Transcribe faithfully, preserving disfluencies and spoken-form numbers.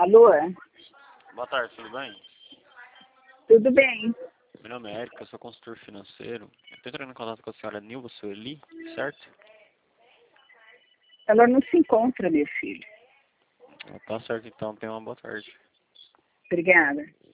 Alô? Boa tarde, tudo bem? Tudo bem? Meu nome é Érica, eu sou consultor financeiro. Eu estou entrando em contato com a senhora Nilva Sueli, certo? Ela não se encontra, meu filho. Tá certo, então. Tenha uma boa tarde. Obrigada.